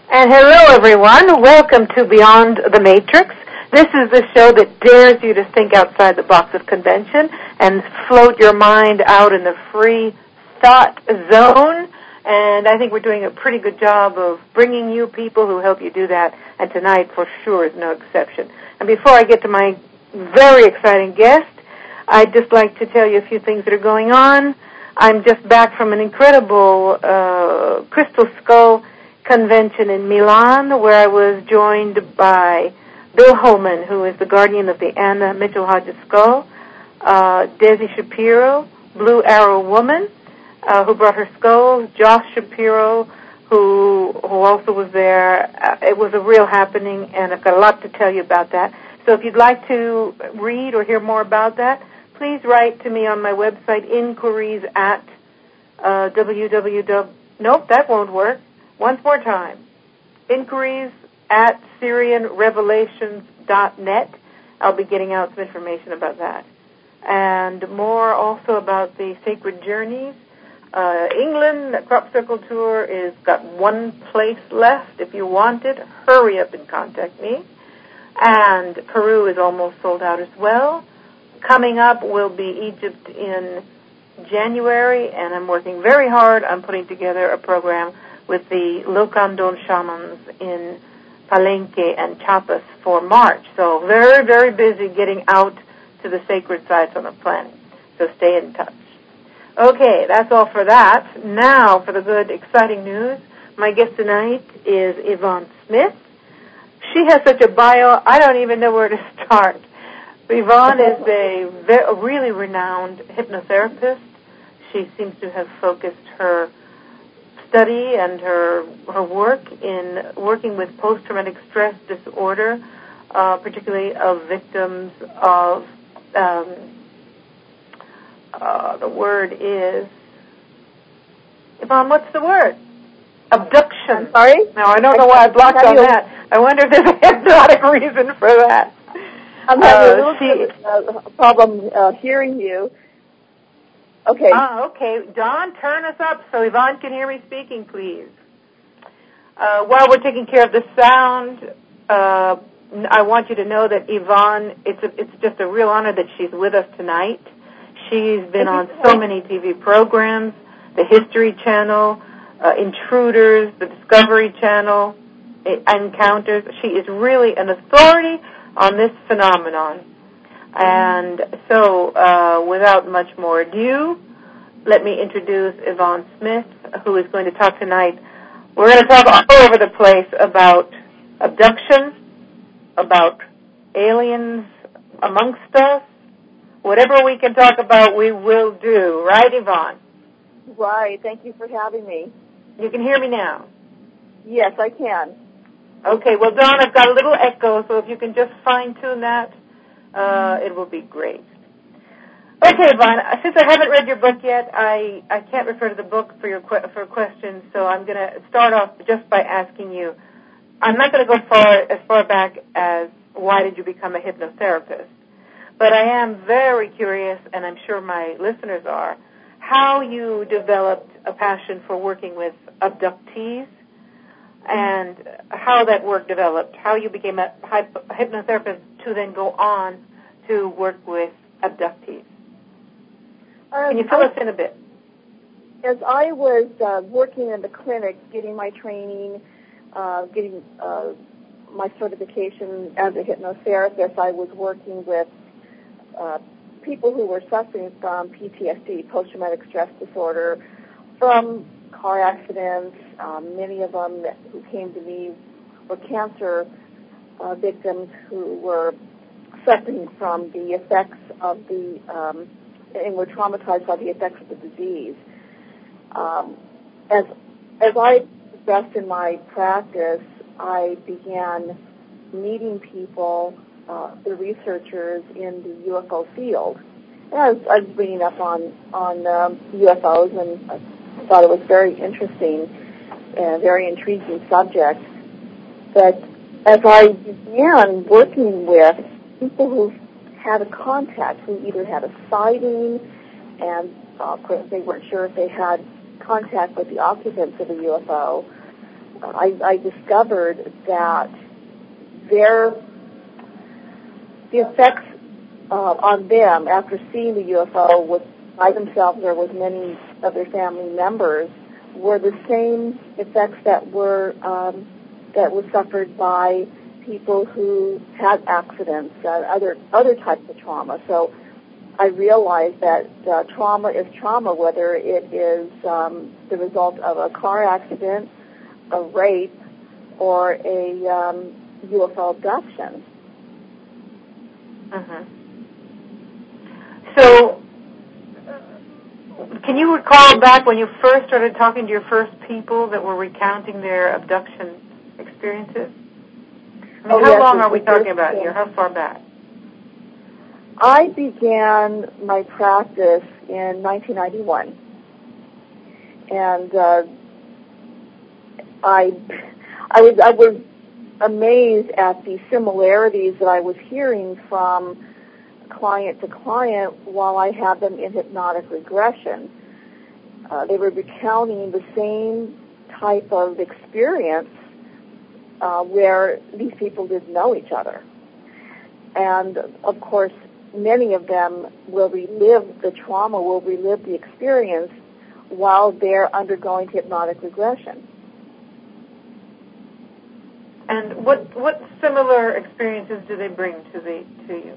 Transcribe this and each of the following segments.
And hello, everyone. Welcome to Beyond the Matrix. This is the show that dares you to think outside the box of convention and float your mind out in the free thought zone. And I think we're doing a pretty good job of bringing you people who help you do that. And tonight, for sure, is no exception. And before I get to my very exciting guest, I'd just like to tell you a few things that are going on. I'm just back from an incredible Crystal Skull convention in Milan, where I was joined by Bill Holman, who is the guardian of the Anna Mitchell Hodges skull, Desi Shapiro, Blue Arrow Woman, who brought her skulls, Josh Shapiro, who also was there. It was a real happening, and I've got a lot to tell you about that. So if you'd like to read or hear more about that, please write to me on my website, inquiries at www. Nope, that won't work. Once more time. Inquiries at SyrianRevelations.net. I'll be getting out some information about that. And more also about the Sacred Journeys. England, the Crop Circle Tour, is got one place left. If you want it, hurry up and contact me. And Peru is almost sold out as well. Coming up will be Egypt in January, and I'm working very hard on putting together a program with the Locandon shamans in Palenque and Chiapas for March. So very, very busy getting out to the sacred sites on the planet. So stay in touch. Okay, that's all for that. Now for the good, exciting news. My guest tonight is Yvonne Smith. She has such a bio, I don't even know where to start. Yvonne is a really renowned hypnotherapist. She seems to have focused her study and her work in working with post-traumatic stress disorder, particularly of victims of, the word is, Yvonne, what's the word? Abduction. I'm sorry? Now, I don't know why I blocked on that. I wonder if there's a hypnotic reason for that. I'm having a little bit of a problem hearing you. Okay. Okay. Don, turn us up so Yvonne can hear me speaking, please. While we're taking care of the sound, I want you to know that Yvonne, it's just a real honor that she's with us tonight. She's been on so many TV programs, the History Channel, Intruders, the Discovery Channel, Encounters. She is really an authority on this phenomenon. And so, without much more ado, let me introduce Yvonne Smith, who is going to talk tonight. We're going to talk all over the place about abduction, about aliens amongst us. Whatever we can talk about, we will do. Right, Yvonne? Right. Thank you for having me. You can hear me now? Yes, I can. Okay. Well, Dawn, I've got a little echo, so if you can just fine-tune that, it will be great. Okay, Yvonne, since I haven't read your book yet, I can't refer to the book for questions, so I'm going to start off just by asking you. I'm not going to go as far back as why did you become a hypnotherapist, but I am very curious, and I'm sure my listeners are, how you developed a passion for working with abductees and how that work developed, how you became a hypnotherapist to then go on to work with abductees. Can you fill us in a bit? As I was working in the clinic, getting my training, getting my certification as a hypnotherapist, I was working with people who were suffering from PTSD, post-traumatic stress disorder, from car accidents. Many of them who came to me were cancer victims who were suffering from the effects of the and were traumatized by the effects of the disease. As I progressed in my practice, I began meeting people, the researchers in the UFO field. And I was reading up on UFOs, and I thought it was very interesting and a very intriguing subject. But as I began working with people who had a contact, who either had a sighting, and of course they weren't sure if they had contact with the occupants of a UFO, I discovered that the effects on them after seeing the UFO by themselves or with many of their family members were the same effects that were suffered by people who had accidents, other types of trauma. So I realized that trauma is trauma, whether it is the result of a car accident, a rape, or a UFO abduction. Uh-huh. So, can you recall back when you first started talking to your first people that were recounting their abduction experiences? I mean, how long are we talking about here? How far back? I began my practice in 1991, and I was amazed at the similarities that I was hearing from client to client while I had them in hypnotic regression. They were recounting the same type of experience where these people didn't know each other. And, of course, many of them will relive the trauma, will relive the experience while they're undergoing hypnotic regression. And what similar experiences do they bring to you?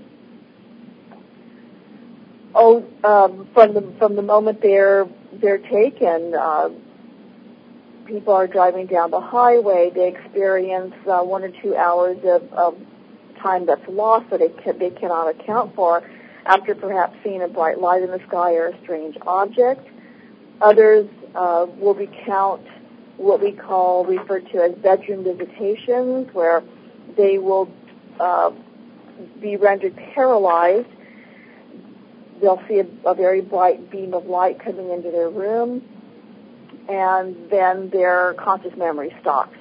Oh, from the moment they're taken, people are driving down the highway. They experience 1 or 2 hours of time that's lost that they cannot account for after perhaps seeing a bright light in the sky or a strange object. Others will recount what we refer to as bedroom visitations, where they will be rendered paralyzed. They'll see a very bright beam of light coming into their room, and then their conscious memory stops.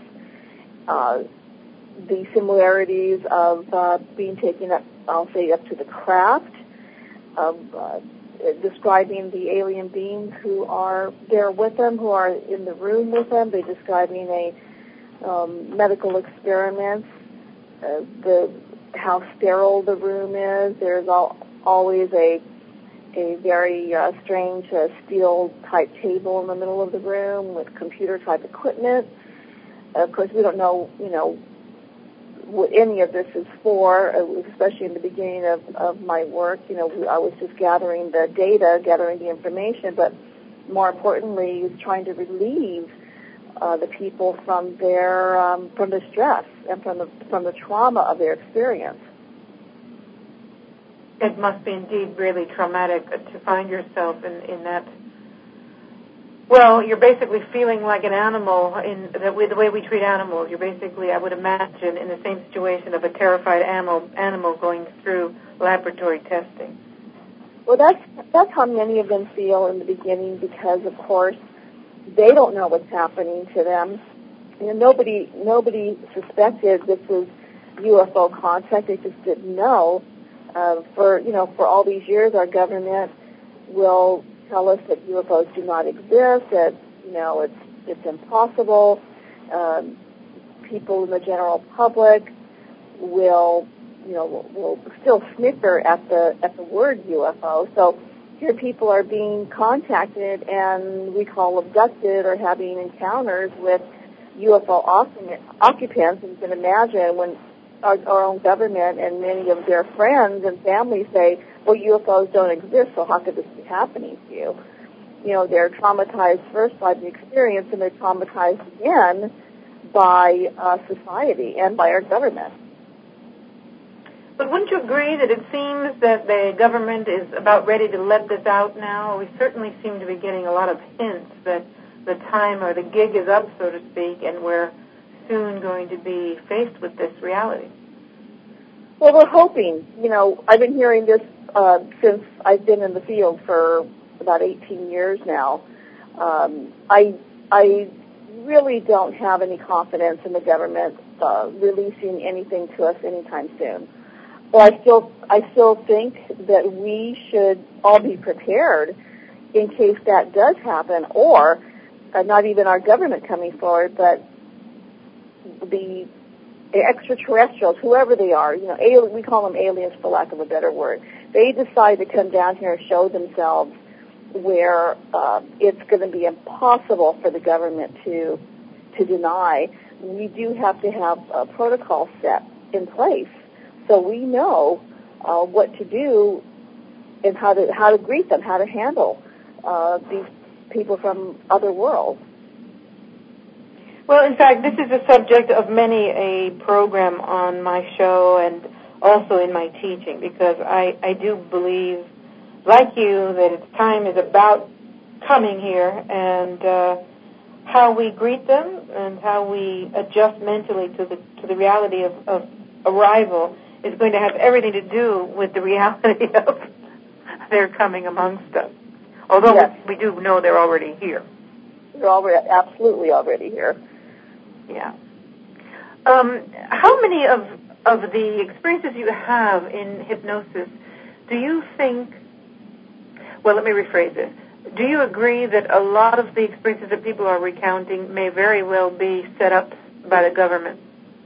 The similarities of being taken up, I'll say, up to the craft, of describing the alien beings who are there with them, who are in the room with them. They're describing a medical experiment, how sterile the room is. There's always a very strange steel-type table in the middle of the room with computer-type equipment. Of course, we don't know, what any of this is for, especially in the beginning of my work. I was just gathering the data, gathering the information, but more importantly, was trying to relieve the people from the stress and from the trauma of their experience. It must be indeed really traumatic to find yourself in that. Well, you're basically feeling like an animal in the way we treat animals. You're basically, I would imagine, in the same situation of a terrified animal going through laboratory testing. Well, that's how many of them feel in the beginning, because, of course, they don't know what's happening to them. Nobody suspected this was UFO contact. They just didn't know. For all these years, our government will tell us that UFOs do not exist, that it's impossible. People in the general public will still snicker at the word UFO. So here people are being contacted and we call abducted or having encounters with UFO occupants. And you can imagine when our own government and many of their friends and families say, well, UFOs don't exist, so how could this be happening to you? They're traumatized first by the experience, and they're traumatized again by society and by our government. But wouldn't you agree that it seems that the government is about ready to let this out now? We certainly seem to be getting a lot of hints that the time or the gig is up, so to speak, and we're soon going to be faced with this reality. Well, we're hoping. I've been hearing this since I've been in the field for about 18 years now. I really don't have any confidence in the government releasing anything to us anytime soon. But I still think that we should all be prepared in case that does happen, or not even our government coming forward, but the extraterrestrials, whoever they are, we call them aliens for lack of a better word, they decide to come down here and show themselves where it's going to be impossible for the government to deny, we do have to have a protocol set in place so we know what to do and how to greet them, how to handle these people from other worlds. Well, in fact, this is the subject of many a program on my show and also in my teaching, because I do believe, like you, that its time is about coming here, and how we greet them and how we adjust mentally to the reality of arrival is going to have everything to do with the reality of their coming amongst us. Although yes, we do know they're already here. They're absolutely already here. Yeah. How many of the experiences you have in hypnosis do you think, well, let me rephrase this. Do you agree that a lot of the experiences that people are recounting may very well be set up by the government?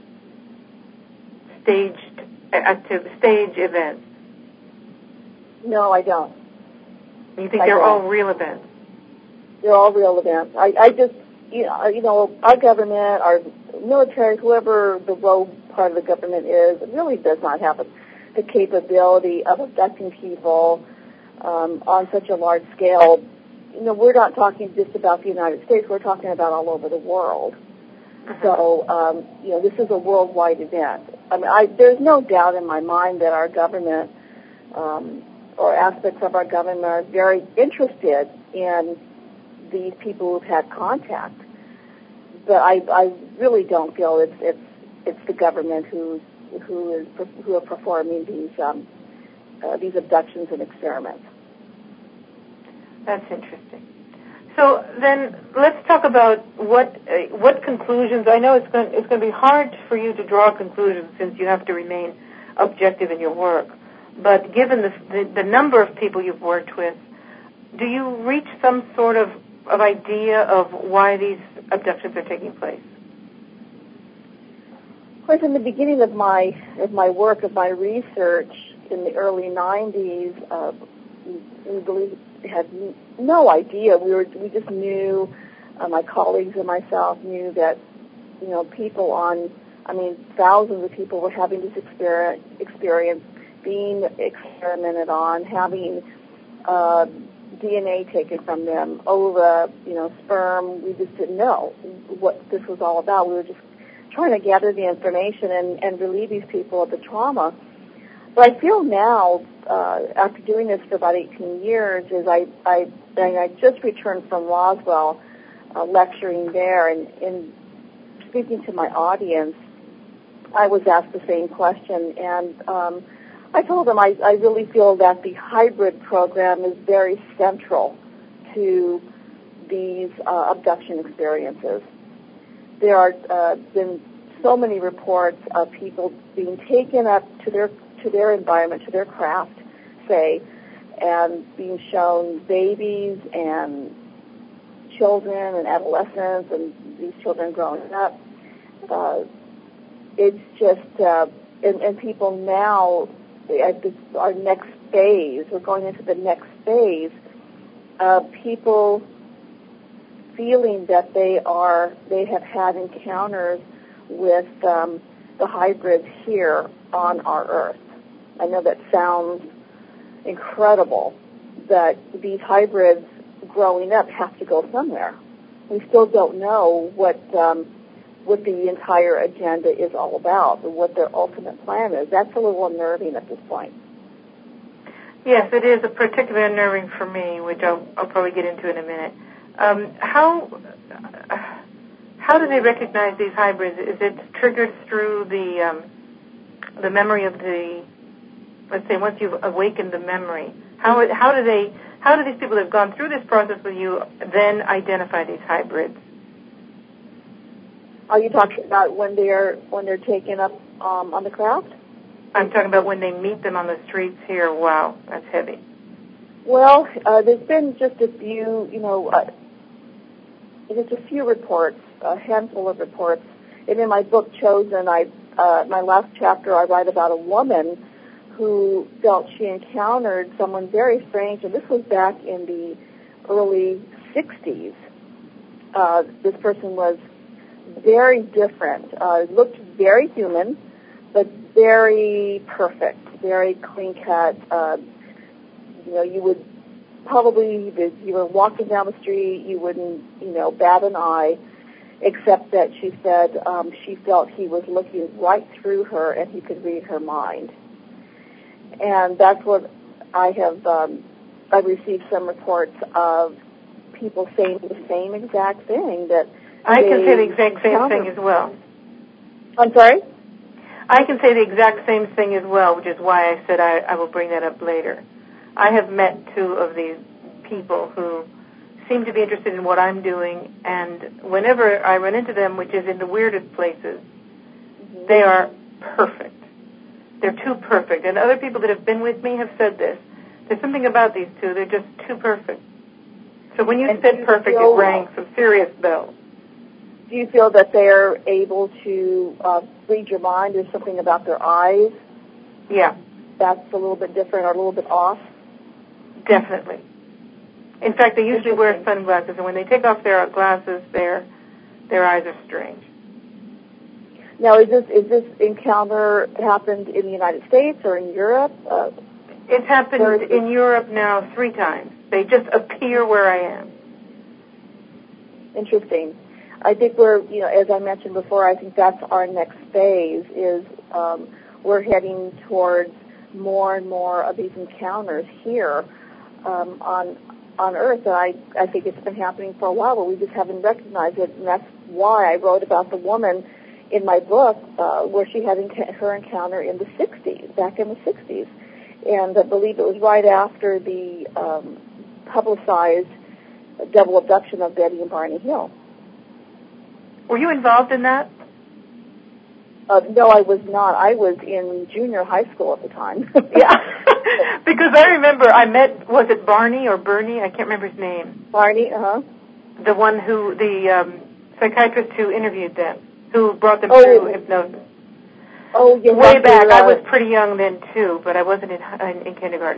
Stage events? No, I don't. You think they're all real events? They're all real events. I just, our government, our military, whoever the rogue part of the government is, it really does not have the capability of abducting people on such a large scale. We're not talking just about the United States. We're talking about all over the world. Uh-huh. So, this is a worldwide event. I mean, there's no doubt in my mind that our government or aspects of our government are very interested in these people who've had contact. But I really don't feel it's the government who are performing these abductions and experiments. That's interesting. So then let's talk about what conclusions. I know it's going to be hard for you to draw conclusions since you have to remain objective in your work. But given the number of people you've worked with, do you reach some sort of idea of why these abductions are taking place? Of course, in the beginning of my work, of my research in the early 90s, we really had no idea. We just knew, my colleagues and myself knew that, people thousands of people were having this experience, being experimented on, having DNA taken from them, ova, sperm. We just didn't know what this was all about. We were just trying to gather the information and relieve these people of the trauma. But I feel now, after doing this for about 18 years, is I just returned from Roswell, lecturing there, and in speaking to my audience, I was asked the same question, and I told them I really feel that the hybrid program is very central to these abduction experiences. There are been so many reports of people being taken up to their environment, to their craft, say, and being shown babies and children and adolescents and these children growing up. It's just, and people now, at our next phase, we're going into the next phase, people feeling that they have had encounters with the hybrids here on our Earth. I know that sounds incredible, that these hybrids growing up have to go somewhere. We still don't know what the entire agenda is all about, and what their ultimate plan is. That's a little unnerving at this point. Yes, it is particularly unnerving for me, which I'll probably get into in a minute. How do they recognize these hybrids? Is it triggered through the memory of the, let's say, once you've awakened the memory? How do these people that have gone through this process with you then identify these hybrids? Are you talking about when they're taken up on the craft? I'm talking about when they meet them on the streets here. Wow, that's heavy. Well, there's been just a few, just a few reports, a handful of reports And in my book, Chosen, my last chapter, I write about a woman who felt she encountered someone very strange, and this was back in the early 60s. This person was very different, looked very human, but very perfect, very clean-cut. You would probably, if you were walking down the street, you wouldn't, bat an eye, except that she said she felt he was looking right through her and he could read her mind. And that's what I have, I've received some reports of people saying the same exact thing. That I can say the exact same thing as well. I'm sorry? I can say the exact same thing as well, which is why I said I will bring that up later. I have met two of these people who seem to be interested in what I'm doing, and whenever I run into them, which is in the weirdest places, they are perfect. They're too perfect. And other people that have been with me have said this. There's something about these two. They're just too perfect. So when you said perfect, it rang some serious bells. Do you feel that they're able to read your mind? There's something about their eyes? Yeah. That's a little bit different or a little bit off? Definitely. In fact, they usually wear sunglasses, and when they take off their glasses, their eyes are strange. Now, is this encounter happened in the United States or in Europe? It's happened in Europe now 3 times. They just appear where I am. Interesting. I think we're, as I mentioned before, I think that's our next phase is we're heading towards more and more of these encounters here on Earth. And I think it's been happening for a while, but we just haven't recognized it. And that's why I wrote about the woman in my book where she had her encounter in the 60s, back in the 60s. And I believe it was right after the publicized double abduction of Betty and Barney Hill. Were you involved in that? No, I was not. I was in junior high school at the time. Yeah, because I remember I met, was it Barney or Bernie? I can't remember his name. Barney, The one who, the psychiatrist who interviewed them, who brought them through hypnosis. Oh, yes. Way back. I was pretty young then, too, but I wasn't in kindergarten.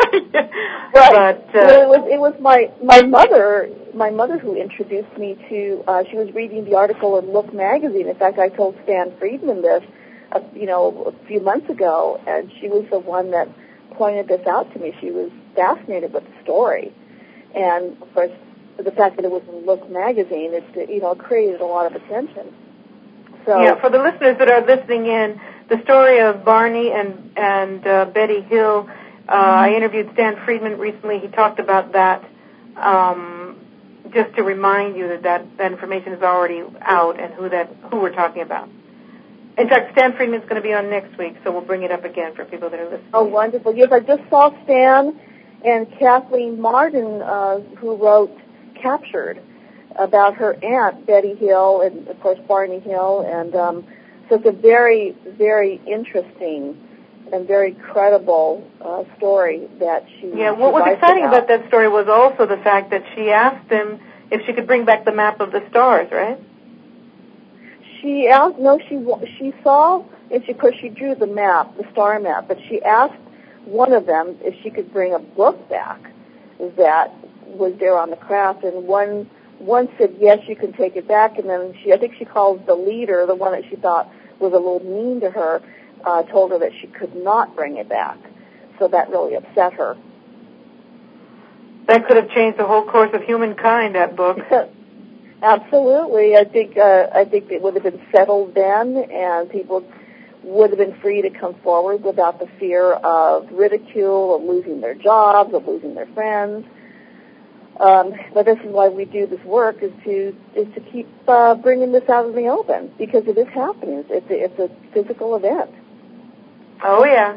Right. But, it was my mother who introduced me to, she was reading the article in Look magazine. In fact, I told Stan Friedman this, a few months ago, and she was the one that pointed this out to me. She was fascinated with the story. And, of course, the fact that it was in Look magazine, it created a lot of attention. So, yeah, for the listeners that are listening in, the story of Barney and Betty Hill, I interviewed Stan Friedman recently. He talked about that, just to remind you that information is already out and who we're talking about. In fact, Stan Friedman's going to be on next week, so we'll bring it up again for people that are listening. Oh, wonderful. Yes, I just saw Stan and Kathleen Martin, who wrote Captured, about her aunt, Betty Hill, and, of course, Barney Hill. And so it's a very, very interesting and very credible story that she what was exciting about that story was also the fact that she asked him if she could bring back the map of the stars, right? She asked, no, she saw, and she drew the map, the star map, but she asked one of them if she could bring a book back that was there on the craft, and one said, yes, you can take it back, and then I think she called the leader, the one that she thought was a little mean to her, told her that she could not bring it back. So that really upset her. That could have changed the whole course of humankind, that book. Absolutely. I think it would have been settled then, and people would have been free to come forward without the fear of ridicule, of losing their jobs, of losing their friends. But this is why we do this work, is to keep bringing this out in the open, because it is happening. It's a physical event. Oh, yeah.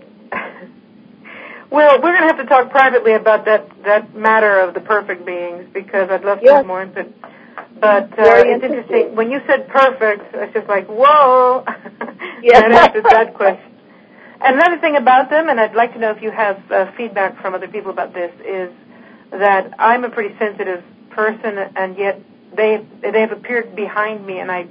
Well, we're going to have to talk privately about that matter of the perfect beings, because I'd love to have more input. But it's interesting. When you said perfect, I was just like, whoa. That answers that question. And another thing about them, and I'd like to know if you have feedback from other people about this, is that I'm a pretty sensitive person, and yet they have appeared behind me, and I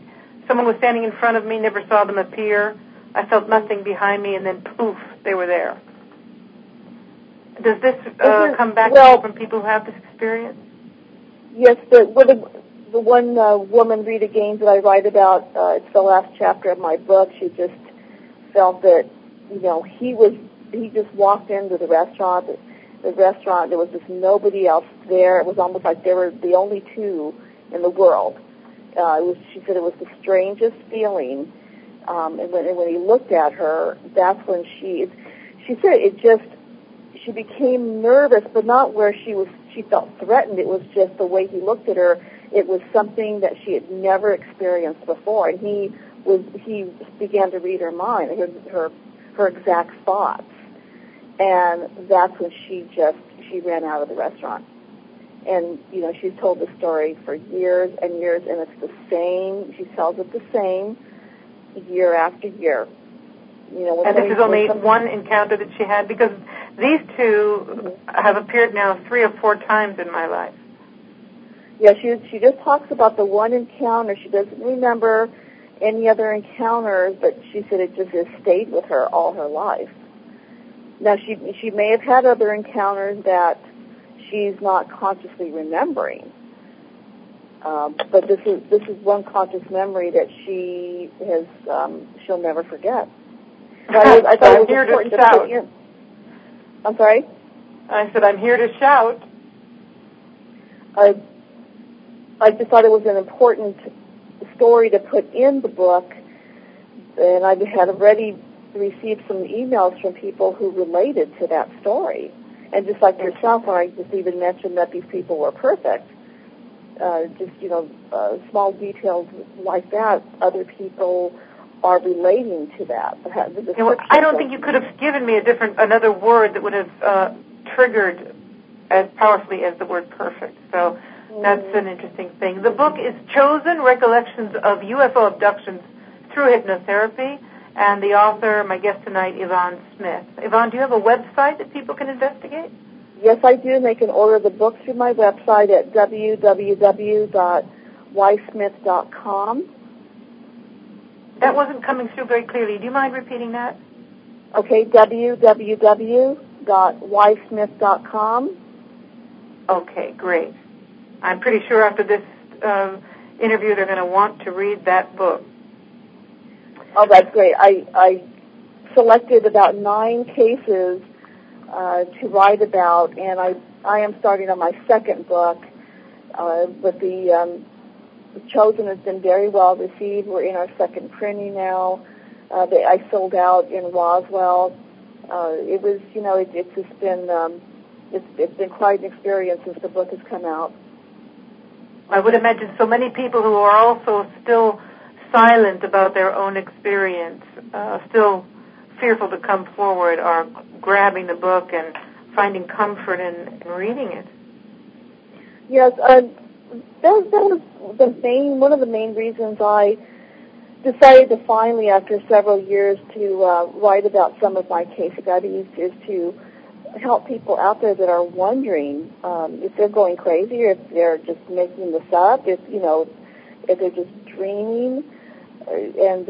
someone was standing in front of me, never saw them appear. I felt nothing behind me, and then poof, they were there. Does this come back to you from people who have this experience? Yes, the one woman, Rita Gaines, that I write about, it's the last chapter of my book. She just felt that, he just walked into the restaurant. The restaurant, there was just nobody else there. It was almost like they were the only two in the world. She said it was the strangest feeling. And when he looked at her, that's when she said she became nervous, but not where she felt threatened. It was just the way he looked at her. It was something that she had never experienced before, and he began to read her mind, her exact thoughts. And that's when she ran out of the restaurant. And, she's told the story for years and years, and it's the same. She tells it the same year after year. And this is only one encounter that she had, because these two have appeared now 3 or 4 times in my life. Yeah, she just talks about the one encounter. She doesn't remember any other encounters, but she said it just has stayed with her all her life. Now, she may have had other encounters that she's not consciously remembering, but this is one conscious memory that she'll never forget. I thought it was important to put in. I'm sorry? I said, I'm here to shout. I just thought it was an important story to put in the book, and I had already received some emails from people who related to that story. And just like yourself, when I just even mentioned that these people were perfect, small details like that, other people are relating to that. I don't think you could have given me another word that would have triggered as powerfully as the word perfect. So that's an interesting thing. The book is Chosen Recollections of UFO Abductions Through Hypnotherapy, and the author, my guest tonight, Yvonne Smith. Yvonne, do you have a website that people can investigate? Yes, I do, and they can order the book through my website at www.ysmith.com. That wasn't coming through very clearly. Do you mind repeating that? Okay, www.ysmith.com. Okay, great. I'm pretty sure after this interview they're going to want to read that book. Oh, that's great. I selected about 9 cases to write about, and I am starting on my second book. But the Chosen has been very well received. We're in our second printing now. I sold out in Roswell. It was, it's just been it's been quite an experience since the book has come out. I would imagine so many people who are also still silent about their own experience, still fearful to come forward, are grabbing the book and finding comfort in reading it. Yes, that was one of the main reasons I decided to finally, after several years, to write about some of my case studies, is to help people out there that are wondering if they're going crazy, or if they're just making this up, if they're just dreaming. And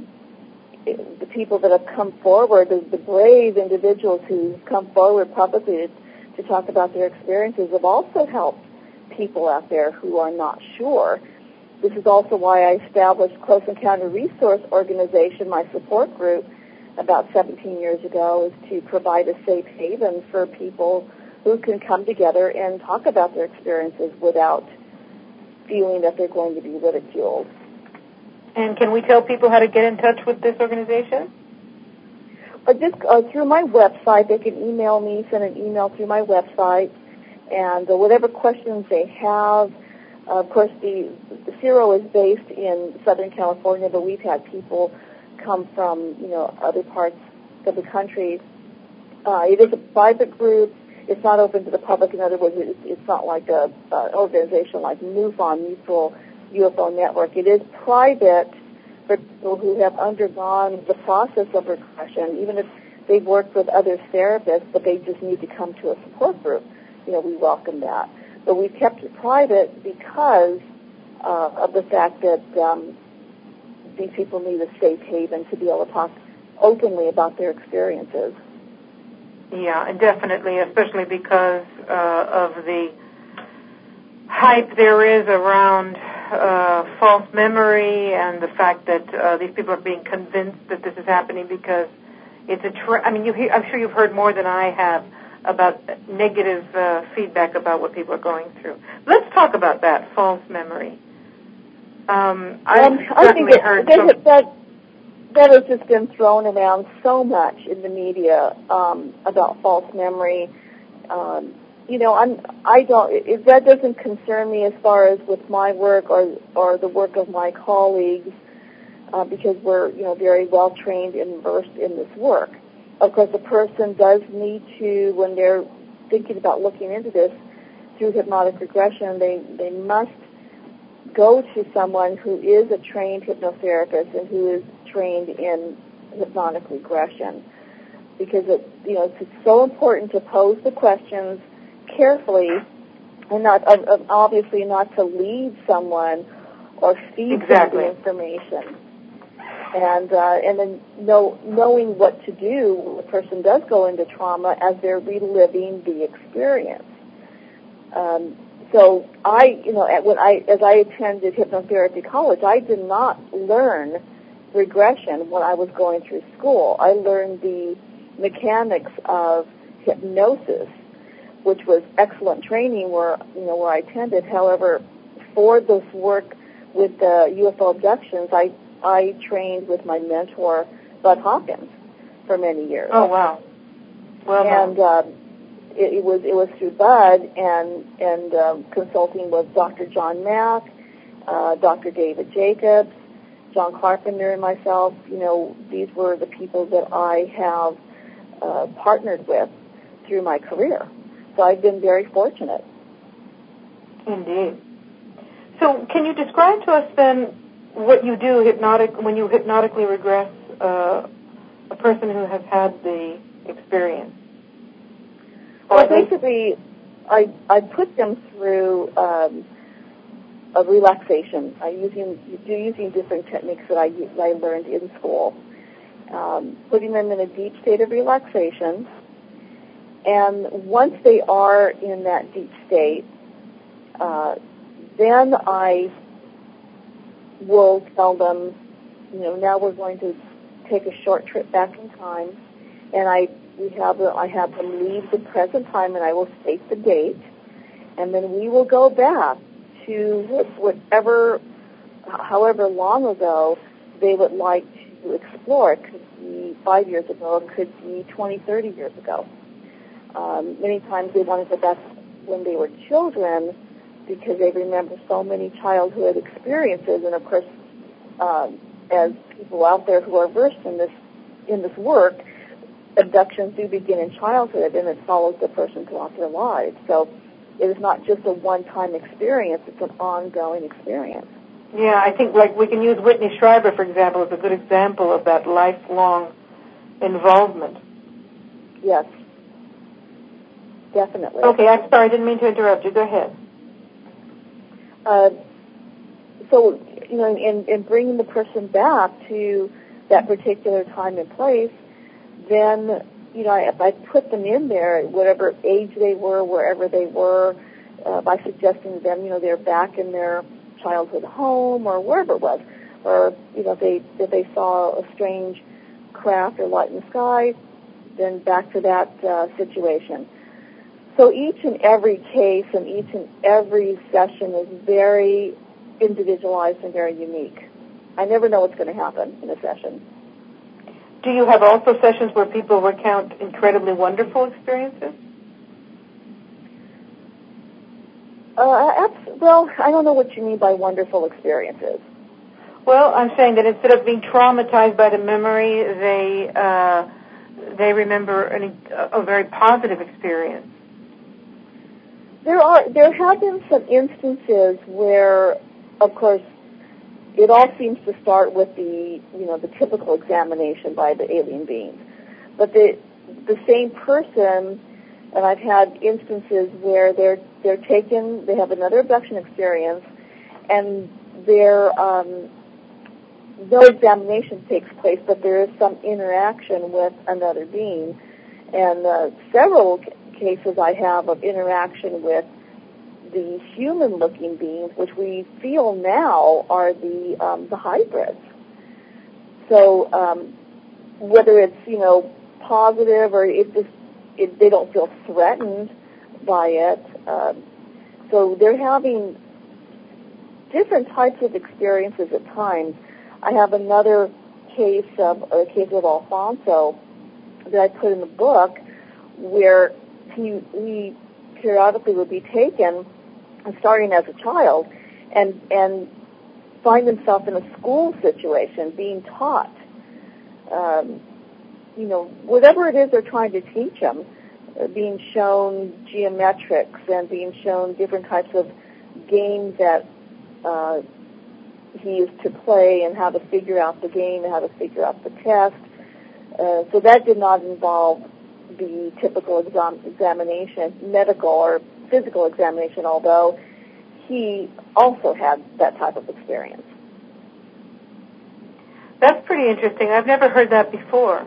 the people that have come forward, the brave individuals who've come forward publicly to talk about their experiences, have also helped people out there who are not sure. This is also why I established Close Encounter Resource Organization, my support group, about 17 years ago, is to provide a safe haven for people who can come together and talk about their experiences without feeling that they're going to be ridiculed. And can we tell people how to get in touch with this organization? Just through my website. They can email me, send an email through my website, and whatever questions they have. Of course, the CERO is based in Southern California, but we've had people come from, other parts of the country. It is a private group. It's not open to the public. In other words, it's not like an organization like MUFON, Mutual UFO Network. It is private for people who have undergone the process of regression, even if they've worked with other therapists, but they just need to come to a support group. We welcome that. But we've kept it private because of the fact that these people need a safe haven to be able to talk openly about their experiences. Yeah, definitely, especially because of the hype there is around false memory and the fact that these people are being convinced that this is happening because it's a I mean, I'm sure you've heard more than I have about negative feedback about what people are going through. Let's talk about that, false memory. I think that has just been thrown around so much in the media about false memory. That doesn't concern me as far as with my work or the work of my colleagues, because we're very well trained and versed in this work. Of course, a person does need to, when they're thinking about looking into this through hypnotic regression, they must go to someone who is a trained hypnotherapist and who is trained in hypnotic regression, because it's so important to pose the questions carefully and obviously not to lead someone or feed them the information. And then knowing what to do when the person does go into trauma as they're reliving the experience. So as I attended hypnotherapy college, I did not learn regression when I was going through school. I learned the mechanics of hypnosis, which was excellent training where I attended. However, for this work with the UFO abductions, I trained with my mentor, Bud Hawkins, for many years. Oh, wow. Well, and it was through Bud and consulting with Dr. John Mack, Dr. David Jacobs, John Carpenter, and myself. These were the people that I have partnered with through my career. So I've been very fortunate. Indeed. So can you describe to us then what you do when you hypnotically regress a person who has had the experience? Well, basically, I put them through a relaxation using different techniques that I learned in school, putting them in a deep state of relaxation. And once they are in that deep state, then I will tell them, now we're going to take a short trip back in time, and I have them leave the present time, and I will state the date, and then we will go back to however long ago they would like to explore. It could be 5 years ago, it could be 20, 30 years ago. Many times they want to go back when they were children because they remember so many childhood experiences. And of course, as people out there who are versed in this work, abductions do begin in childhood and it follows the person throughout their lives. So it is not just a one-time experience; it's an ongoing experience. Yeah, I think we can use Whitney Schreiber, for example, as a good example of that lifelong involvement. Yes. Definitely. Okay, I'm sorry, I didn't mean to interrupt you. Go ahead. So, in bringing the person back to that particular time and place, then, I put them in there at whatever age they were, wherever they were, by suggesting to them, they're back in their childhood home or wherever it was, or, if they saw a strange craft or light in the sky, then back to that situation. So each and every case and each and every session is very individualized and very unique. I never know what's going to happen in a session. Do you have also sessions where people recount incredibly wonderful experiences? Well, I don't know what you mean by wonderful experiences. Well, I'm saying that instead of being traumatized by the memory, they remember a very positive experience. There have been some instances where, of course, it all seems to start with the typical examination by the alien beings. But the same person, and I've had instances where they're taken, they have another abduction experience, and they're no examination takes place, but there is some interaction with another being. And several cases I have of interaction with the human-looking beings, which we feel now are the hybrids. So whether it's positive or they don't feel threatened by it, so they're having different types of experiences at times. I have another case of Alfonso that I put in the book, where he periodically would be taken, starting as a child, and find himself in a school situation being taught, whatever it is they're trying to teach him, being shown geometrics and being shown different types of games that he used to play and how to figure out the game and how to figure out the test. So that did not involve the typical examination, medical or physical examination, although he also had that type of experience. That's pretty interesting. I've never heard that before.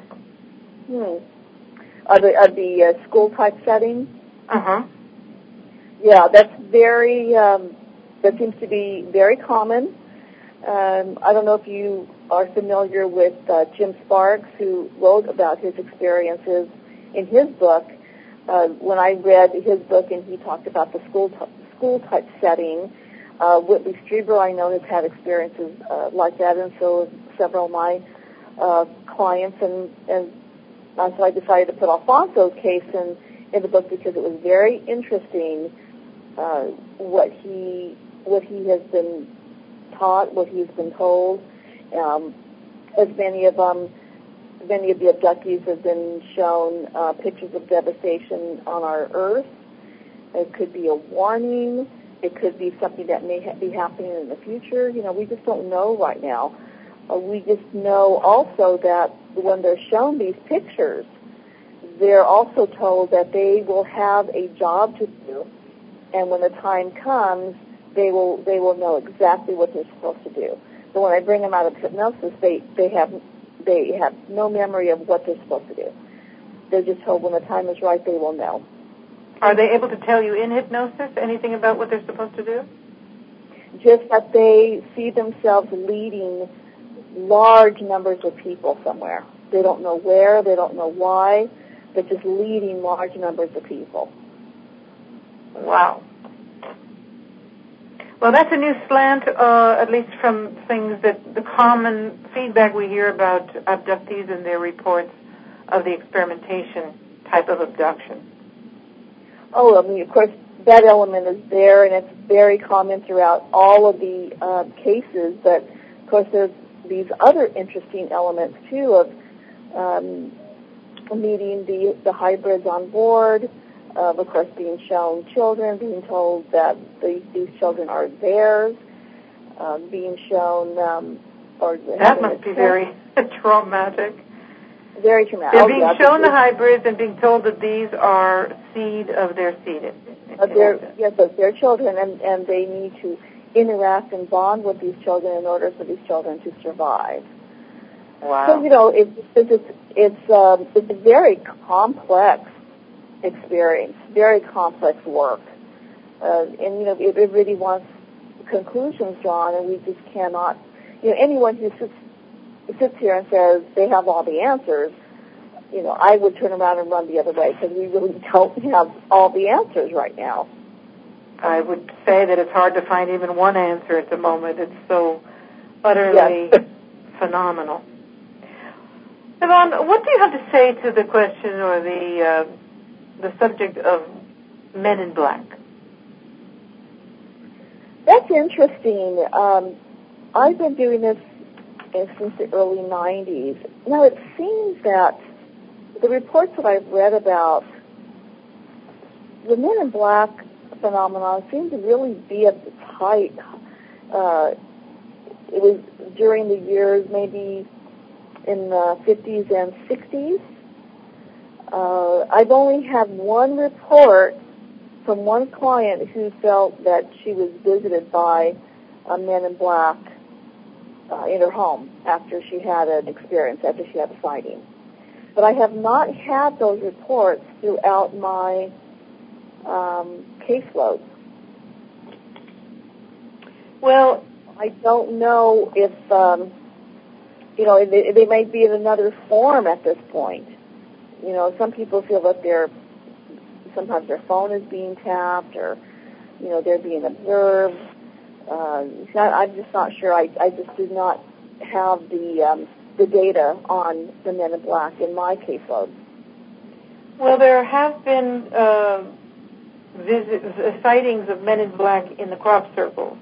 Of the school-type setting? Uh-huh. Yeah, that's very, that seems to be very common. I don't know if you are familiar with Jim Sparks, who wrote about his experiences in his book. When I read his book and he talked about the school-type setting, Whitley Strieber, I know, has had experiences like that, and so have several of my clients, and so I decided to put Alfonso's case in the book because it was very interesting what he has been taught, what he's been told. As many of the abductees have been shown pictures of devastation on our Earth. It could be a warning. It could be something that may be happening in the future. We just don't know right now. We just know also that when they're shown these pictures, they're also told that they will have a job to do, and when the time comes, they will know exactly what they're supposed to do. So when I bring them out of hypnosis, they have no memory of what they're supposed to do. They're just told when the time is right, they will know. Are they able to tell you in hypnosis anything about what they're supposed to do? Just that they see themselves leading large numbers of people somewhere. They don't know where, they don't know why, but just leading large numbers of people. Wow. Well, that's a new slant, at least from things that the common feedback we hear about abductees and their reports of the experimentation type of abduction. Oh, of course, that element is there, and it's very common throughout all of the cases, but, of course, there's these other interesting elements, too, of meeting the hybrids on board, of course, being shown children, being told that these children are theirs, being shown... that must be very traumatic. Very traumatic. They're being shown the hybrids and being told that these are seed of their seed. Yes, of their children, and they need to interact and bond with these children in order for these children to survive. Wow. So, it's a very complex experience, very complex work. And, it really wants conclusions drawn, and we just cannot, anyone who sits here and says they have all the answers, I would turn around and run the other way because we really don't have all the answers right now. I would say that it's hard to find even one answer at the moment. It's so utterly phenomenal. Yvonne, what do you have to say to the question or the subject of Men in Black? That's interesting. I've been doing this since the early 90s. Now, it seems that the reports that I've read about the Men in Black phenomenon seem to really be at its height. It was during the years maybe in the 50s and 60s. I've only had one report from one client who felt that she was visited by a Men in Black in her home after she had an experience, after she had the sighting. But I have not had those reports throughout my caseload. Well, I don't know if, they might be in another form at this point. Some people feel that sometimes their phone is being tapped, or, they're being observed. I'm just not sure. I just do not have the data on the Men in Black in my caseload. Well, there have been sightings of Men in Black in the crop circle.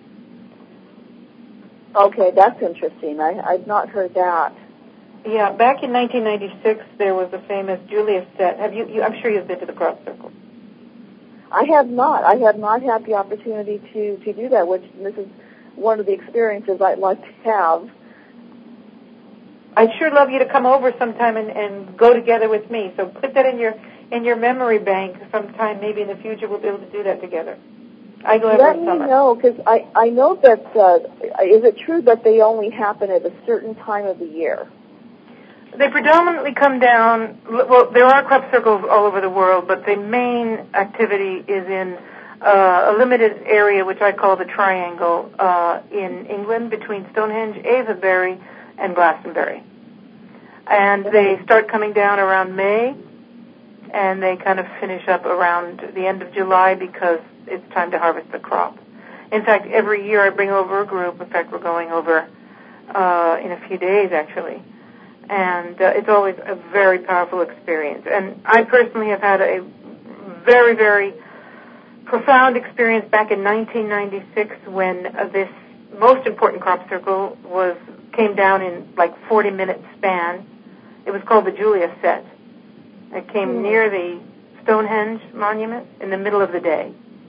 Okay, that's interesting. I've not heard that. Yeah, back in 1996, there was a famous Julius set. I'm sure you've been to the crop circle. I have not. I have not had the opportunity to do that, which this is one of the experiences I'd like to have. I'd sure love you to come over sometime and go together with me. So put that in your memory bank sometime. Maybe in the future we'll be able to do that together. I go every summer. Let me know, because I know that, is it true that they only happen at a certain time of the year? They predominantly come down, well, there are crop circles all over the world, but the main activity is in a limited area, which I call the Triangle, in England, between Stonehenge, Avebury, and Glastonbury. And they start coming down around May, and they kind of finish up around the end of July because it's time to harvest the crop. In fact, every year I bring over a group. In fact, we're going over in a few days, actually. And it's always a very powerful experience. And I personally have had a very, very profound experience back in 1996 when this most important crop circle came down in like 40-minute span. It was called the Julius set. It came near the Stonehenge monument in the middle of the day.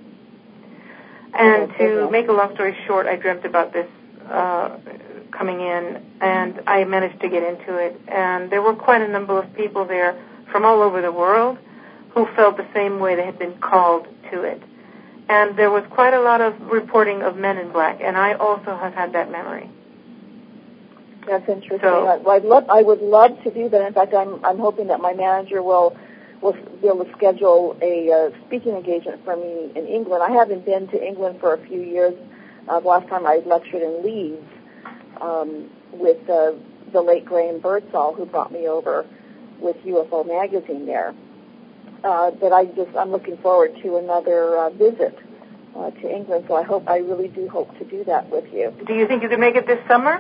And to make a long story short, I dreamt about this coming in, and I managed to get into it. And there were quite a number of people there from all over the world who felt the same way. They had been called to it. And there was quite a lot of reporting of Men in Black, and I also have had that memory. That's interesting. So, I would love to do that. In fact, I'm hoping that my manager will be able to schedule a speaking engagement for me in England. I haven't been to England for a few years. The last time I lectured in Leeds with the late Graham Birdsall, who brought me over with UFO Magazine there. But I'm looking forward to another visit to England. So I really do hope to do that with you. Do you think you could make it this summer?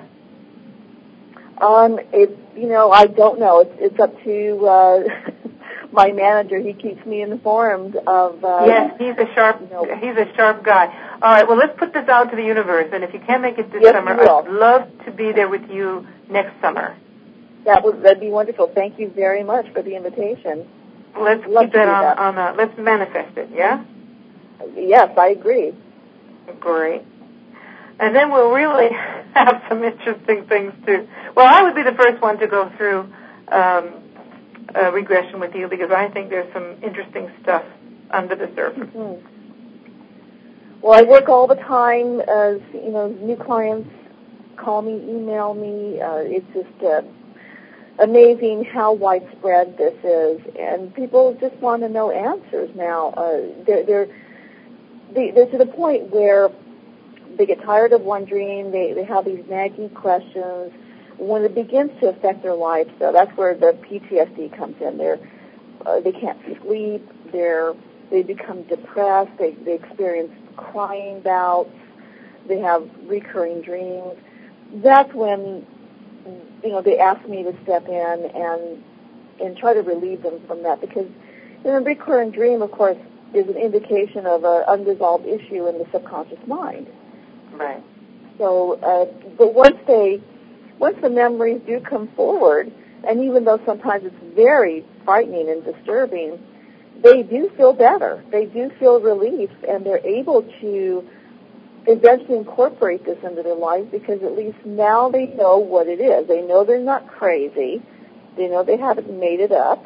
I don't know. It's up to my manager. He keeps me informed of. Yes, he's a sharp guy. All right. Well, let's put this out to the universe. And if you can't make it this summer, I'd love to be there with you next summer. That'd be wonderful. Thank you very much for the invitation. Let's keep that on. Let's manifest it. Yeah. Yes, I agree. Great. And then we'll really have some interesting things too. Well, I would be the first one to go through regression with you because I think there's some interesting stuff under the surface. Mm-hmm. Well, I work all the time. New clients call me, email me. It's just amazing how widespread this is, and people just want to know answers now. They're to the point where they get tired of wondering. They have these nagging questions. When it begins to affect their lives, though, that's where the PTSD comes in. They can't sleep. They become depressed. They experience crying bouts. They have recurring dreams. That's when they ask me to step in and try to relieve them from that, because a recurring dream, of course, is an indication of an unresolved issue in the subconscious mind. Right. So, but once the memories do come forward, and even though sometimes it's very frightening and disturbing, they do feel better. They do feel relief, and they're able to eventually incorporate this into their lives because at least now they know what it is. They know they're not crazy. They know they haven't made it up.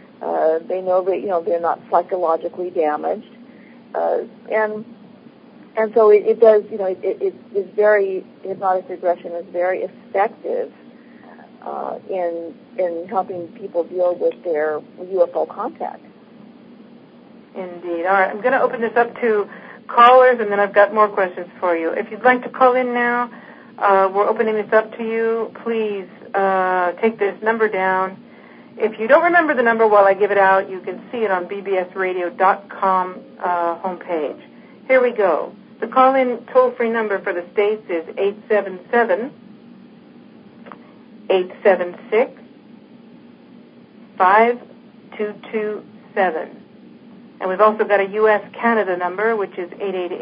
They know that they're not psychologically damaged, and And so it does, it is very, hypnotic regression is very effective in helping people deal with their UFO contact. Indeed. All right, I'm going to open this up to callers, and then I've got more questions for you. If you'd like to call in now, we're opening this up to you. Please take this number down. If you don't remember the number while I give it out, you can see it on bbsradio.com homepage. Here we go. The call-in toll-free number for the States is 877-876-5227. And we've also got a U.S.-Canada number, which is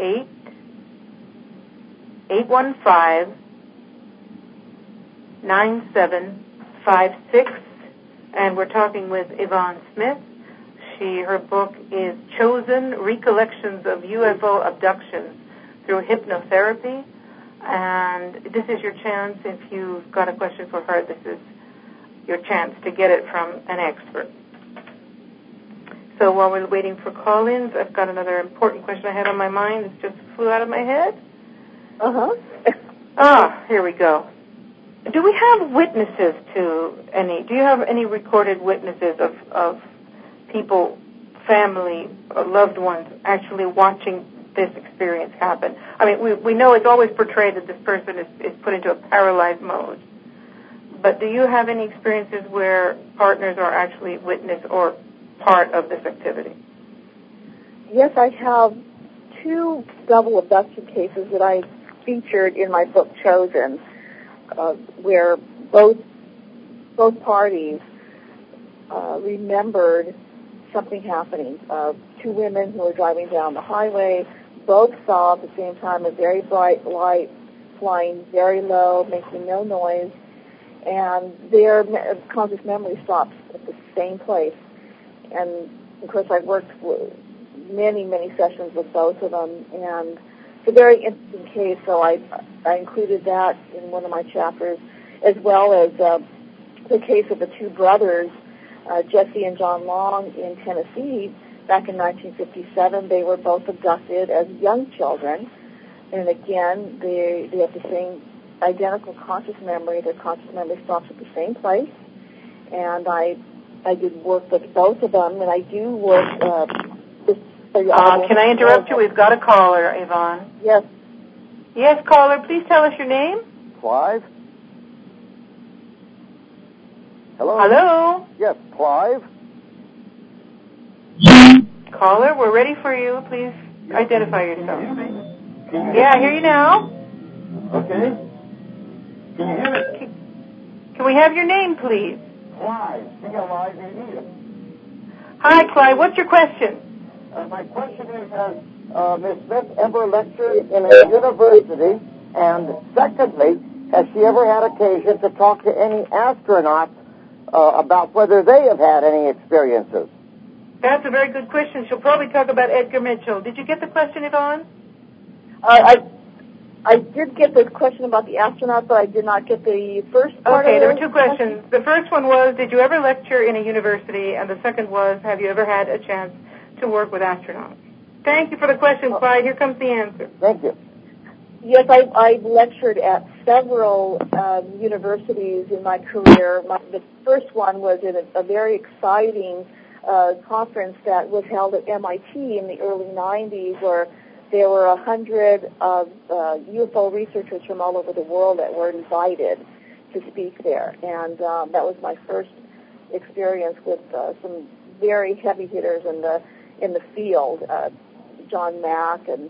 888-815-9756. And we're talking with Yvonne Smith. Her book is Chosen: Recollections of UFO Abductions Through Hypnotherapy. And this is your chance. If you've got a question for her, this is your chance to get it from an expert. So while we're waiting for call-ins, I've got another important question I had on my mind. It just flew out of my head. Here we go. Do we have witnesses do you have any recorded witnesses of people, family, or loved ones actually watching this experience happen? I mean, we know it's always portrayed that this person is put into a paralyzed mode. But do you have any experiences where partners are actually witness or part of this activity? Yes, I have 2 double abduction cases that I featured in my book Chosen, where both parties remembered something happening. 2 women who were driving down the highway both saw at the same time a very bright light flying very low, making no noise, and their conscious memory stops at the same place. And, of course, I worked many, many sessions with both of them, and it's a very interesting case, so I included that in one of my chapters, as well as the case of the 2 brothers, Jesse and John Long in Tennessee. Back in 1957, they were both abducted as young children, and again, they have the same identical conscious memory. Their conscious memory stops at the same place, and I did work with both of them, and I do work. Can I interrupt you? We've got a caller, Yvonne. Yes. Yes, caller. Please tell us your name. Clive. Hello. Hello. Yes, Clive. Caller, we're ready for you. Please identify yourself. Yeah, I hear you now. Okay. Can you hear me? Can we have your name, please? Clive. C-L-I-V-E. Hi, Clive. What's your question? My question is, has Ms. Smith ever lectured in a university? And secondly, has she ever had occasion to talk to any astronauts about whether they have had any experiences? That's a very good question. She'll probably talk about Edgar Mitchell. Did you get the question, Yvonne? I did get the question about the astronaut, but I did not get the first part. Okay, there were 2 questions. The first one was, did you ever lecture in a university? And the second was, have you ever had a chance to work with astronauts? Thank you for the question, Clyde. Here comes the answer. Thank you. Yes, I lectured at several universities in my career. The first one was in a very exciting conference that was held at MIT in the early 90s, where there were 100 of UFO researchers from all over the world that were invited to speak there. And that was my first experience with some very heavy hitters in the field, John Mack and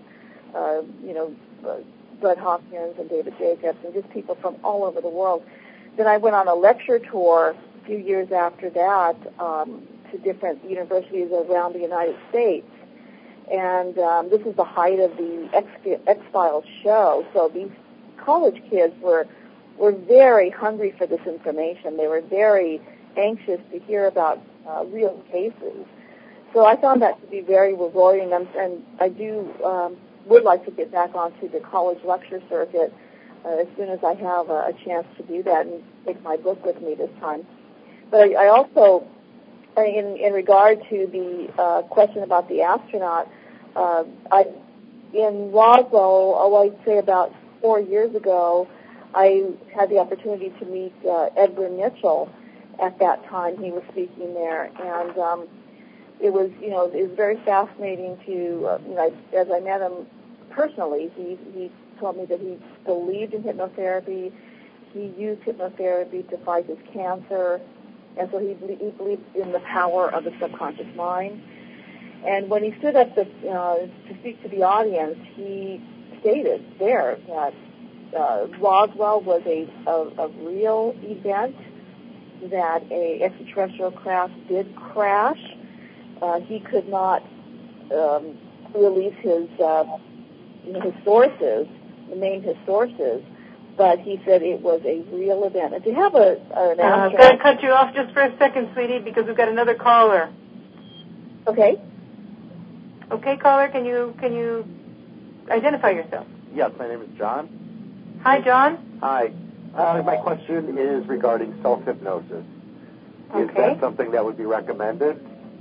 Bud Hopkins and David Jacobs, and just people from all over the world. Then I went on a lecture tour a few years after that to different universities around the United States. And this is the height of the X-Files show. So these college kids were very hungry for this information. They were very anxious to hear about real cases. So I found that to be very rewarding, and I would like to get back onto the college lecture circuit as soon as I have a chance to do that and take my book with me this time. But I also, in regard to the question about the astronaut, I in Roswell, I'd say about 4 years ago, I had the opportunity to meet Edgar Mitchell. At that time, he was speaking there, and it was very fascinating to, as I met him personally, he told me that he believed in hypnotherapy. He used hypnotherapy to fight his cancer, and so he believed in the power of the subconscious mind. And when he stood up to speak to the audience, he stated there that Roswell was a real event, that a extraterrestrial craft did crash. He could not release his sources, name his sources, but he said it was a real event. And to have an I'm going to cut you off just for a second, sweetie, because we've got another caller. Okay. Okay, caller, can you identify yourself? Yes, my name is John. Hi, John. Hi. My question is regarding self-hypnosis. Is that something that would be recommended?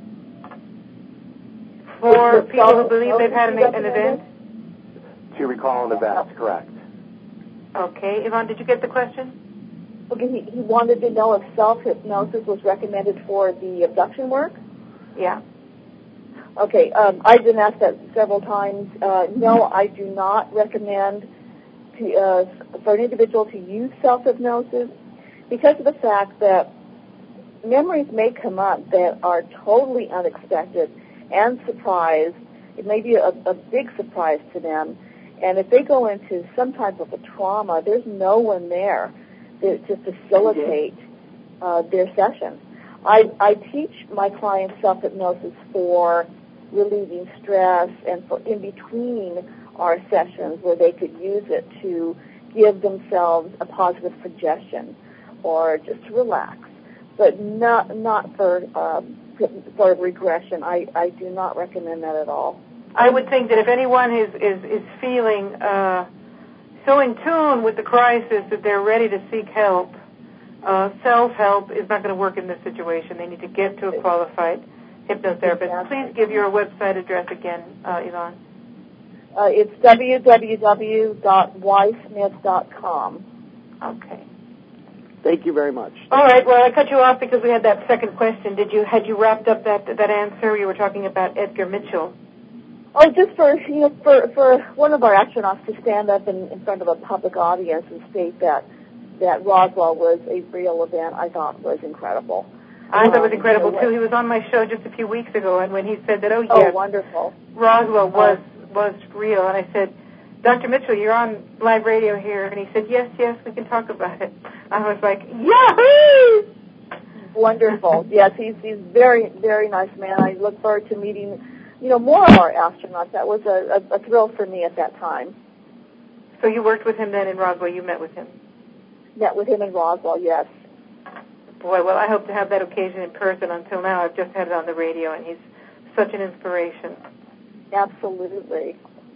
For people who believe they've had an event? To recall an event, correct. Okay. Yvonne, did you get the question? Okay, he wanted to know if self-hypnosis was recommended for the abduction work? Yeah. Okay, I've been asked that several times. No, I do not recommend for an individual to use self-hypnosis because of the fact that memories may come up that are totally unexpected and surprise. It may be a big surprise to them. And if they go into some type of a trauma, there's no one there to facilitate their session. I teach my clients self-hypnosis for relieving stress and for in between our sessions where they could use it to give themselves a positive suggestion or just to relax, but not for regression. I do not recommend that at all. I would think that if anyone is feeling so in tune with the crisis that they're ready to seek help, self-help is not going to work in this situation. They need to get to a qualified hypnotherapist. Exactly. Please give your website address again, Yvonne. It's www.ysmith.com. Okay. Thank you very much. All right. Well, I cut you off because we had that second question. Had you wrapped up that answer? You were talking about Edgar Mitchell. Oh, just for one of our astronauts to stand up in front of a public audience and state that Roswell was a real event, I thought was incredible. I thought it was incredible too. He was on my show just a few weeks ago, and when he said that, oh wonderful, Roswell was real, and I said, Dr. Mitchell, you're on live radio here, and he said, yes, we can talk about it. I was like, yahoo! Wonderful. Yes, he's very, very nice man. I look forward to meeting, more of our astronauts. That was a thrill for me at that time. So you worked with him then in Roswell. You met with him. Met with him in Roswell, yes. Boy, well, I hope to have that occasion in person. Until now, I've just had it on the radio, and he's such an inspiration. Absolutely.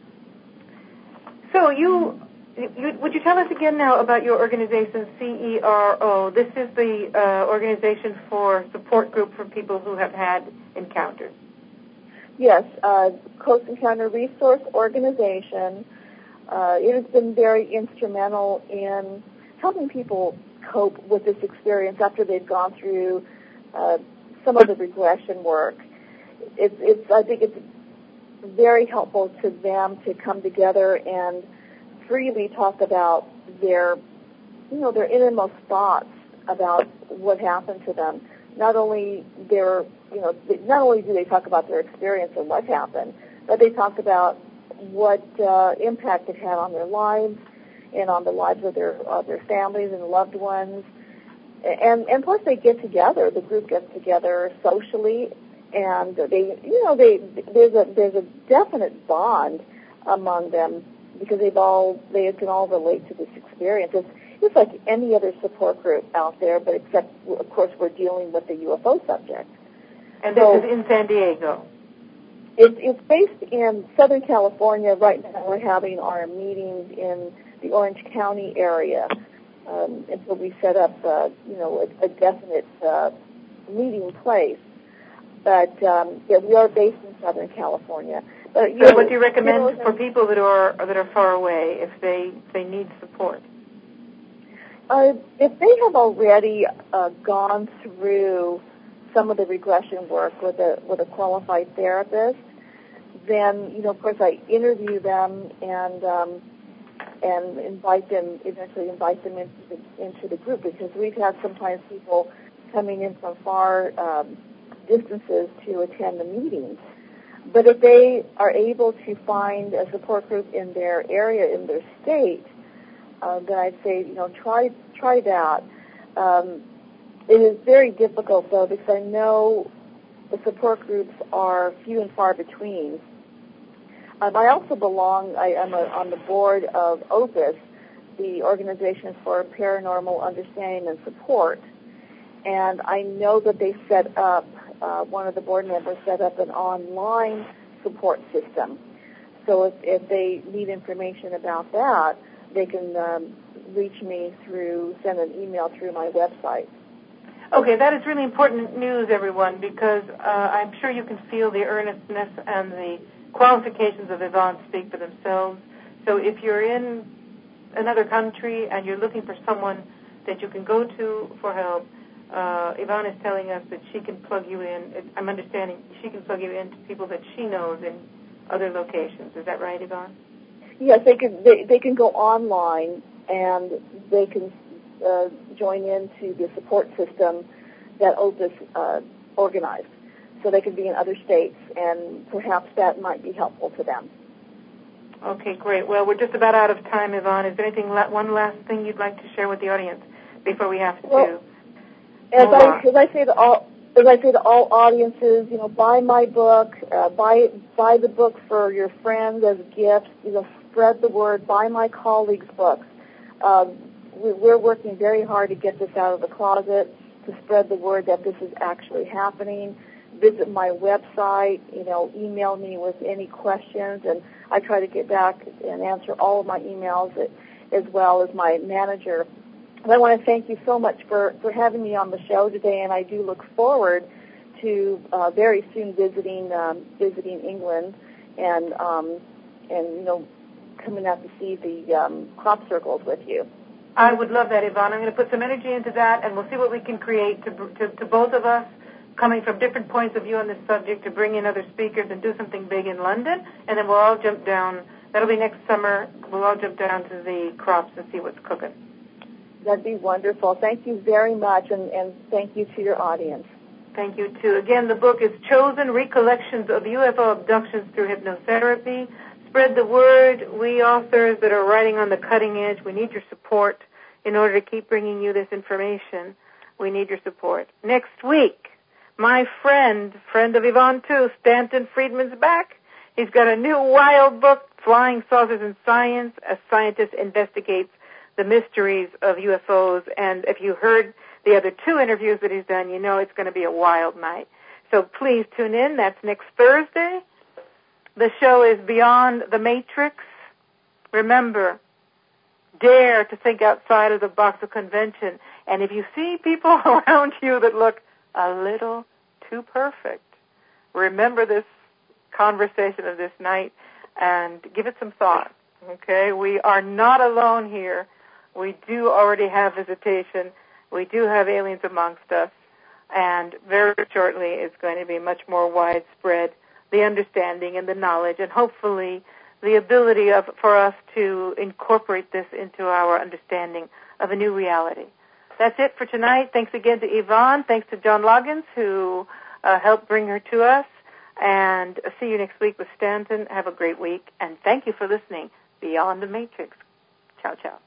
So would you tell us again now about your organization, CERO? This is the organization for support group for people who have had encounters. Yes, Close Encounter Resource Organization. It has been very instrumental in helping people cope with this experience after they've gone through some of the regression work. I think it's very helpful to them to come together and freely talk about their innermost thoughts about what happened to them. Not only do they talk about their experience and what happened, but they talk about what impact it had on their lives and on the lives of their families and loved ones. And plus they get together, the group gets together socially, and there's a definite bond among them because they can all relate to this experience. It's like any other support group out there, but except, of course, we're dealing with the UFO subject. And this is in San Diego. It's based in Southern California. Right now we're having our meetings in the Orange County area. And so we set up, a definite meeting place. But we are based in Southern California. So what do you recommend for people that are far away if they need support? If they have already gone through some of the regression work with a qualified therapist, then of course I interview them and eventually invite them into the group, because we've had sometimes people coming in from far distances to attend the meetings. But if they are able to find a support group in their area, in their state, then I'd say, try that. It is very difficult, though, because I know the support groups are few and far between. I also I'm on the board of OPUS, the Organization for Paranormal Understanding and Support, and I know that they set up, one of the board members set up an online support system. So if they need information about that, they can reach me send an email through my website. Okay, that is really important news, everyone, because I'm sure you can feel the earnestness and the qualifications of Yvonne speak for themselves. So if you're in another country and you're looking for someone that you can go to for help, Yvonne is telling us that she can plug you in. I'm understanding she can plug you into people that she knows in other locations. Is that right, Yvonne? Yes, they can go online and they can join into the support system that OPUS organized. So they can be in other states, and perhaps that might be helpful to them. Okay, great. Well, we're just about out of time, Yvonne. Is there anything, one last thing you'd like to share with the audience before we have to? Well, as I say to all audiences, buy my book, buy the book for your friends as gifts. Spread the word. Buy my colleagues' books. We're working very hard to get this out of the closet, to spread the word that this is actually happening. Visit my website, email me with any questions, and I try to get back and answer all of my emails as well as my manager. And I want to thank you so much for having me on the show today, and I do look forward to very soon visiting England and coming out to see the crop circles with you. I would love that, Yvonne. I'm going to put some energy into that, and we'll see what we can create to both of us, coming from different points of view on this subject, to bring in other speakers and do something big in London, and then we'll all jump down. That'll be next summer. We'll all jump down to the crops and see what's cooking. That'd be wonderful. Thank you very much, and thank you to your audience. Thank you, too. Again, the book is Chosen: Recollections of UFO Abductions Through Hypnotherapy. Spread the word. We authors that are writing on the cutting edge, we need your support in order to keep bringing you this information. We need your support. Next week, my friend of Yvonne, too, Stanton Friedman's back. He's got a new wild book, Flying Saucers in Science. A scientist investigates the mysteries of UFOs. And if you heard the other two interviews that he's done, it's going to be a wild night. So please tune in. That's next Thursday. The show is Beyond the Matrix. Remember, dare to think outside of the box of convention. And if you see people around you that look a little too perfect, remember this conversation of this night and give it some thought, okay? We are not alone here. We do already have visitation. We do have aliens amongst us. And very shortly it's going to be much more widespread, the understanding and the knowledge, and hopefully the ability for us to incorporate this into our understanding of a new reality. That's it for tonight. Thanks again to Yvonne. Thanks to John Loggins, who helped bring her to us. And see you next week with Stanton. Have a great week. And thank you for listening. Beyond the Matrix. Ciao, ciao.